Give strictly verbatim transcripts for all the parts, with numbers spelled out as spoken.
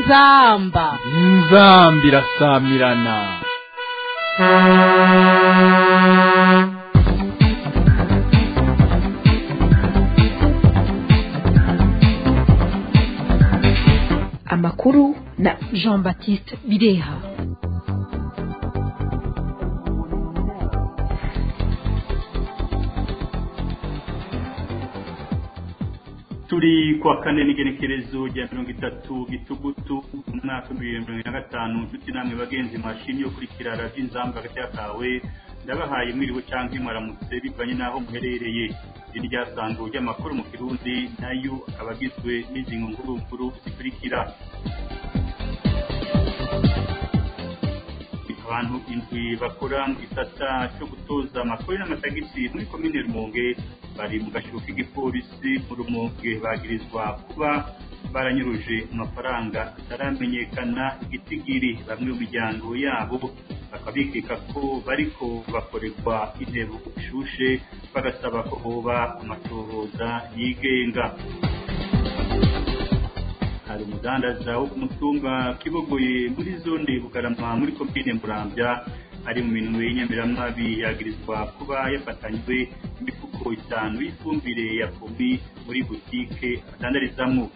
inzamba inzamba irasamirana. Amakuru na Jean Baptiste Bireha. Turi kwa kane n'igenekerezo rya mirongo itatu gitugutu mu mwaka wa bibiri na mirongo na gatanu. Nshuti namwe bagenzi mashini yo kurikira radio Inzamba hagati yakawe ndabahaye mwiriwe canke mwaramutse bivanye naho muherereye. Iri ryasanzwe ry'amakuru mu Kirundi nayo abagizwe n'izingo nkuru nkuru zikurikira. Abantu indwi bakora mu gisata cyo gutoza amakuru n'amatagisi muri komine Rumonge bari mu gashuko k'igipolisi mu Rumonge bagirizwa kuba baranyuruje amafaranga ataramenyekana igitigiri. Bamwe mu miryango yabo bakabikeka ko bariko bakorerwa intebo ishushe bagasaba ko hoba amatohoza yigenga. Hari umudandaza wo ku mutumba Kibogoye muri zone Bugarama muri komine Muramvya ari mu minwe y'inyamiramabi yagirizwa kuba yafatanywe imifuko itanu y'ifumbire ya Fomi muri butike adandarizamwo.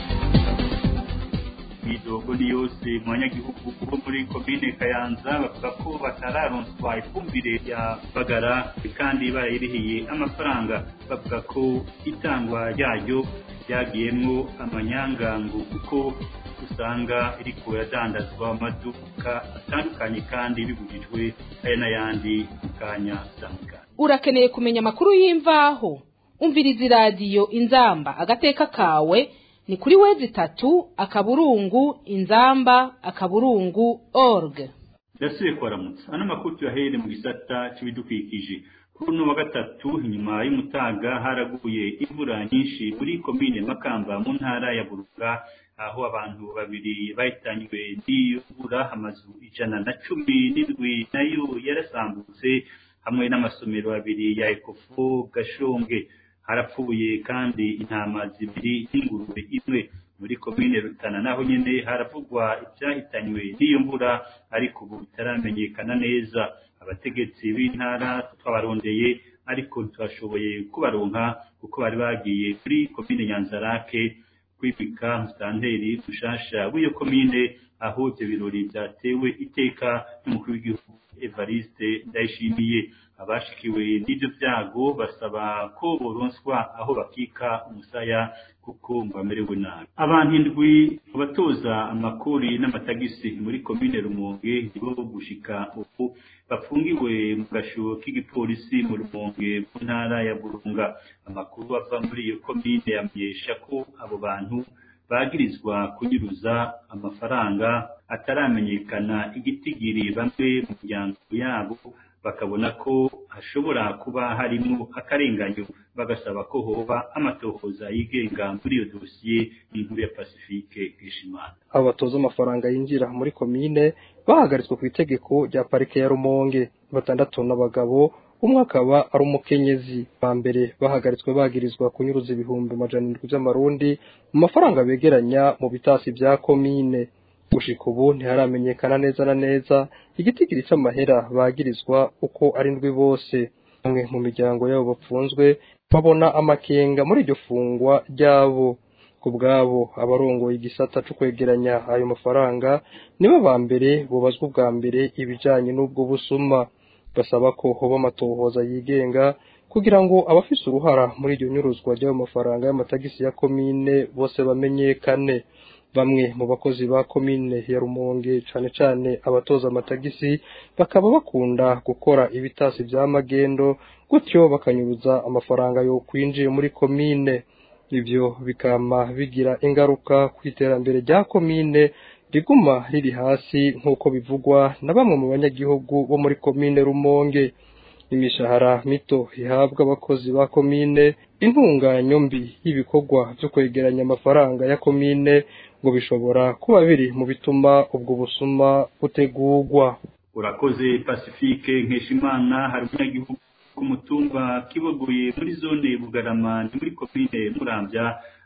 Idogo ni yose mu banyagihugu bo muri komine Kayanza bavuga ko batararonswa ifumbire ya Bagara kandi bayirihiye amafaranga. Bavuga ko itangwa ryayo ryagiyemwo amanyangango kuko usanga iriko yadandazwa amaduka atandukanye kandi bibujijwe aya n'ayandi mukanya sanga. Urakeneye kumenya amakuru y'imvaho? Umviriza radio Inzamba agateka kawe ni kuri wezi tatu akaburungu inzamba akaburungu org. Yasuye kwaramutsa ana makuru yahere mu gisata cy'ibidukikije. Kuri no wa gatatu inyuma y'umutaga haraguye imvura nyinshi muri komine Makamba mu ntara ya Burunga, aho abantu babiri bahitanywe n'imvura. Amazu ijana na cumi n'indwi nayo yarasambutse hamwe n'amasomero abiri ya Ekofo Gashonge. Harapfuye kandi intama zibiri n'ingurube imwe. Muri komine Rutana naho nyene haravugwa ibyahitanywe n'iyo mvura ariko ubu bitaramenyekana neza. Abategetsi b'intara twabarondeye ariko twashoboye kubaronka kuko bari bagiye kuri komine Nyanzarake kwibika mustanteri mushasha w'iyo komine, aho ibyo birori byatewe iteka n'umukuru w'igihugu Evariste Ndayishimiye. Abashikiwe n'ibyo byago basaba ko boronswa aho bakika umusaya kuko bamerewe nabi. Abantu indwi batoza amakori n'amatagisi muri komine Rumonge nibo gushika ubu bafungiwe mu gashuko k'igipolisi mu Rumonge mu ntara ya Burunga. Amakuru ava muri iyo komine yamenyesha ko abo bantu bagirizwa kunyuruza amafaranga ataramenyekana igitigiri. Bamwe mu miryango yabo bakabona ko hashobora kuba harimo akarenganyo bagasaba ko hoba amatohoza yigenga muri iyo dosiye. Inkuru ya Pacifique Gishimana. Abo batoza amafaranga yinjira muri komine bahagaritswe ku itegeko rya parike ya Rumonge. Batandatu n'abagabo, umwe akaba ari umukenyezi. Ba mbere bahagaritswe bagirizwa kunyuruza ibihumbi amajana indwi by'amarundi mu mafaranga begeranya mu bitasi bya komine. Gushika ubu ntiharamenyekana neza na neza igitigiri c'amahera bagirizwa uko ari ndwi bose. Bamwe mu miryango yabo bapfunzwe babona amakenga muri iryo fungwa ryabo. Ku bwabo abarongoye igisata cyo kwegeranya ayo mafaranga nibo ba mbere bubazwa ubwa mbere ibijanye n'ubwo busuma. Basaba ko hoba amatohoza yigenga kugira ngo abafise uruhara muri iryo nyuruzwa ry'ayo mafaranga y'amatagisi ya komine bose bamenyekane. Bamwe mu bakozi ba komine ya Rumonge cane cane abatoza amatagisi bakaba bakunda gukora ibitasi vya magendo, gutyo bakanyuruza amafaranga yo kwinjiye muri komine. Ivyo bikama bigira ingaruka ku iterambere rya komine riguma riri hasi nk'uko bivugwa na bamwe mu banyagihugu bo muri komine Rumonge. Imishahara mito ihabwa abakozi ba komine, intunganyo mbi y'ibikorwa byo kwegeranya amafaranga ya komine ngo bishobora kuba biri mu bituma ubwo busuma butegurwa. Urakoze Pacifique Nkeshimana. Hari umunyagihugu ku mutumba Kibogoye muri zone Bugarama muri komine Muramvya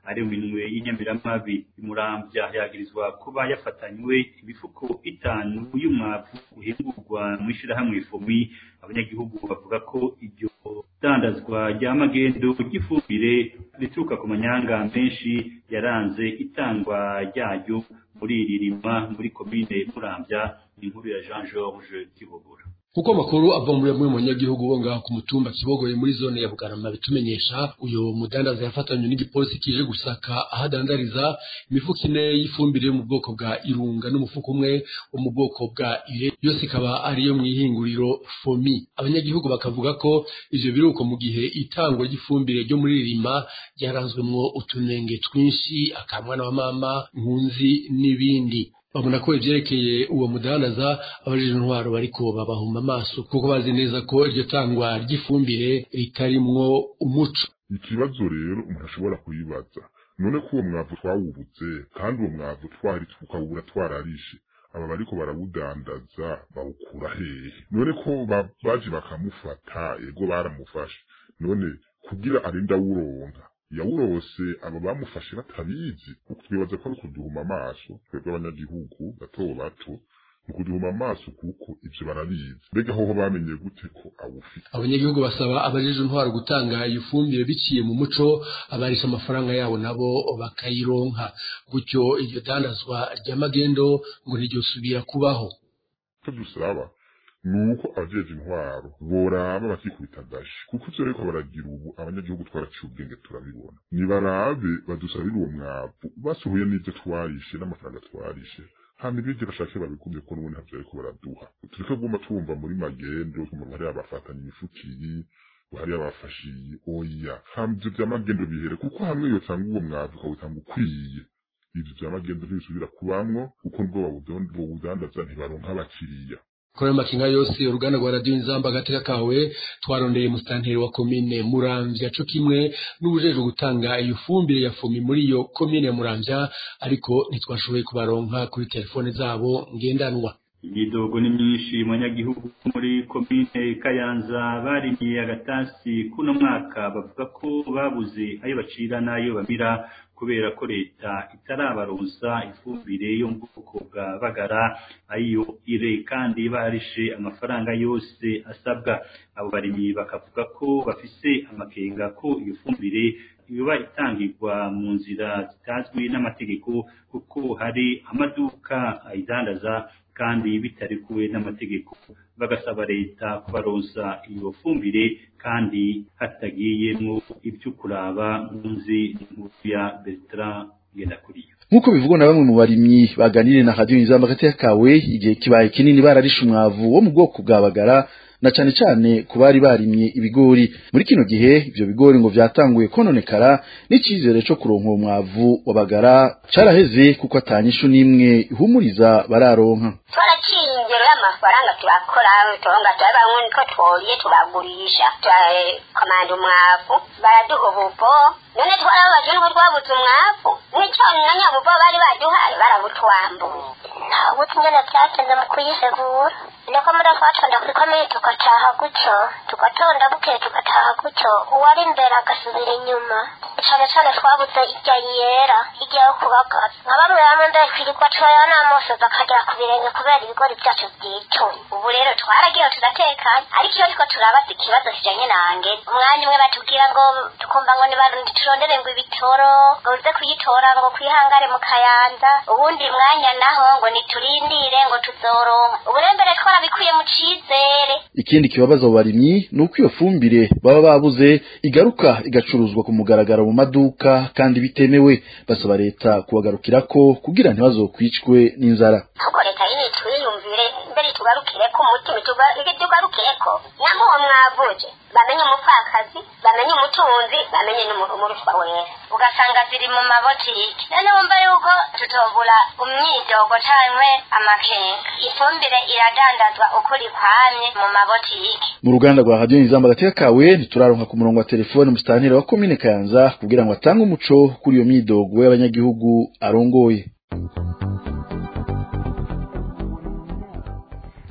ari mu minwe y'inyamiramabi. Muramvya yagirizwa kuba yafatanywe imifuko itanu y'umwavu uhingurwa mu ishirahamwe Fomi. Abanyagihugu bavuga ko iryo dandazwa rya magendo ry'ifumbire rituruka ku manyanga menshi yaranze itangwa ryayo muri iri rima muri komine Muramvya. Inkuru ya Jean Georges Kibogora. Kuko makuru ava muri bamwe mu nyagihugu bonga ku mutumba Kibogoye muri zone ya Bugarama bitumenyesha uyo mudandaza yafatanywe n'igipolisi kije gusaka ahadandariza imifuko ine y'ifumbire mu bwoko bwa Irunga n'umufuko umwe wo mu bwoko bwa Ire, yose ikaba ariyo mwihinguriro Fomi. Abanyagihugu bakavuga ko ivyo biruko mu gihe itangwa ry'ifumbire ryo muri Rima ryaranzwemwo utunenge twinshi, akamwana wa mama, nkunzi n'ibindi. Babona ko ivyerekeye uwo mudandaza abajije intwaro bariko babahuma amaso kuko bazi neza ko iryo tangwa ry'ifumbire ritarimwo umuco. Ikibazo rero umuntu ashobora kuyibaza, none ko uwo mwavu twawubutse kandi uwo mwavu twari tukawubura twararishe, aba bariko barawudandaza bawukura hehe? None ko baje bakamufata, ego baramufashe, none kugira arinda wuronka yawurose aba bamufashe batabizi. Kuko twibaza ko ari kuduhuma amaso twebwe abanyagihugu bato bato, ni kuduhuma amaso kuko ivyo barabizi. Mbega hoho bamenye gute ko awufite? Abanyagihugu basaba abajeje intwaro gutanga ifumbire biciye mu muco, abarisha amafaranga yabo nabo bakayironka, gutyo iryo dandazwa ry'amagendo ngo ntiryosubira kubaho. Icyo dusaba nuko abajeje intwaro boraba bakikubita gashi, kuko ivyo reko baragira ubu abanyagihugu twaraciye ubwenge turabibona. Nibarabe badusabira uwo mwavu basuhuye n'ivyo twarishe n'amafaranga twarishe, hama ibigera shake babigumye ko n'ubundi ntavyo ariko baraduha. Tureke guma twumva muri magendo kumva hari abafatanya imifukiyi, hari abafashiye, oya hama ivyo vy'amagendo bihere, kuko hamwe yotanga uwo mwavu ukawutanga ukwiye, ivyo vy'amagendo ntibisubira kubamwo kuko nibwo bawudandaza ntibaronka abakiriya. Kora makinga yose uruganda rwa Radio Inzamba gateka kawe twarondeye mustanteri wa komine Muramvya cyo kimwe n'ubujeje gutanga iyo fumbire ya Fomi muri iyo komine Muramvya, ariko ntitwashoboye kubaronka kuri telefone zabo ngendanwa. Imidogo ni myinshi mu banyagihugu muri komine Kayanza barimye agatasi kuno mwaka, bavuga ko babuze ayo bacira nayo bamira kubera ko leta itarabaronsa ifumbire yo mu bwoko bwa Bagara ayo Ire, kandi barishe amafaranga yose asabwa. Abo barimyi bakavuga ko bafise amakenga ko iyo fumbire yoba itangirwa mu nzira zitazwi n'amategeko, kuko hari amaduka ayidandaza kandi bitarikuwe n'amategeko. Bagasaba leta kubaronsa iyo fumbire kandi hatagiyemwo ibyo kuraba munzi ya Bertrand Ngendakuriyo. Nkuko bivugwa na bamwe mu barimyi baganire na Radio Inzamba gateka kawe, igihe kibaye kinini bararisha umwavu wo mu bwoko bwa Bagara na cane cane ku bari barimye ibigori. Muri kino gihe ivyo bigori ngo vyatanguye kononekara, n'icizere cyo kuronka uwo mwavu wa Bagara caraheze kuko atanyishu nimwe ihumuriza bararonka. Twaraciye ingero y'amafaranga turakora turonga twabanywe ko tworiye turagurisha komanda umwavu baraduha ubuvo, none twarabaje ngo twabuze umwavu n'icyo nanya buvo bari baduhaye barabutwambuye. Ntabwo tingena cyatenda mu kuyisegura, niko muri twatonda kuri komeye tukataha gucyo, tugatonda buke tukataha gucyo, uwari imbere agasubira inyuma. Cyane cyane twabuze ijya yera ijya yo kubagara, nka bamwe bamwe mbere kwirirwa twoya n'amaso bakajya ku birenge kubera ibigori byacu by'icuye. Ubu rero twaragiye tugatekanye, ariko iyo ariko turabaza ikibazo kijanye nange, umwanya umwe batubwira ngo tukumva ngo nibarundi turondere ngo ibitoro ngo uze kuyitora ngo kwihangare mu Kayanza, ubundi mwanya naho ngo niturindire ngo tuzoronka. Ubu rero mbere twarabikuye mu cizere. Ikindi kibabaza abo barimyi nuko iyo fumbire baba babuze igaruka igacuruzwa ku mugaragaro mu maduka kandi bitemewe. Basaba leta kubagarukirako kugira ntibazokwicwe n'inzara. Ahubwo leta yini twiyumvire mbere tugarukire ko umutima tugarukire ko nyamo mwavuje bamenye umupfakazi, bamenye umutunzi, bamenye n'umuruswa wera, ugasanga ziri mu mabotiki. None wumva yuko tutobura umyidogo cyangwa amakenga, ifumbire iradandazwa ukuri kwamye mu mabotiki. Mu ruganda rwa Radio Inzamba gateka kawe ntituraronka ku murongo wa telefone mustanteri wa komine Kayanza kugira ngo atange umuco kuri iyo myidogo y'abanyagihugu arongoye.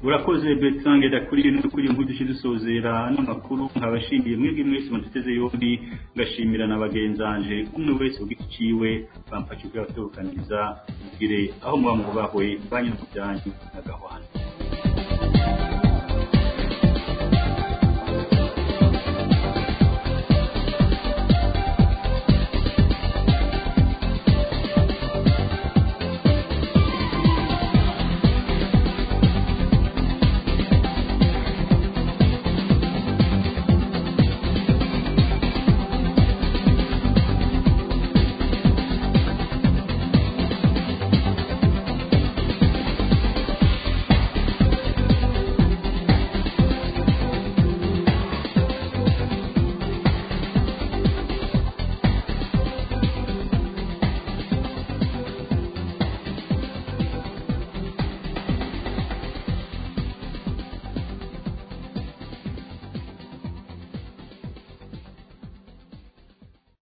urakoze Bertrand Ngedakuriye n'ukuri nkuru dusozera n'amakuru nkabashimiye mwebwe mwese muteze yombi ngashimira na bagenzanje umwe wese ugiti ciwe bamfashe kwatokaniza mugire aho muba mubahwe banyu n'ubyanyu n'agahwana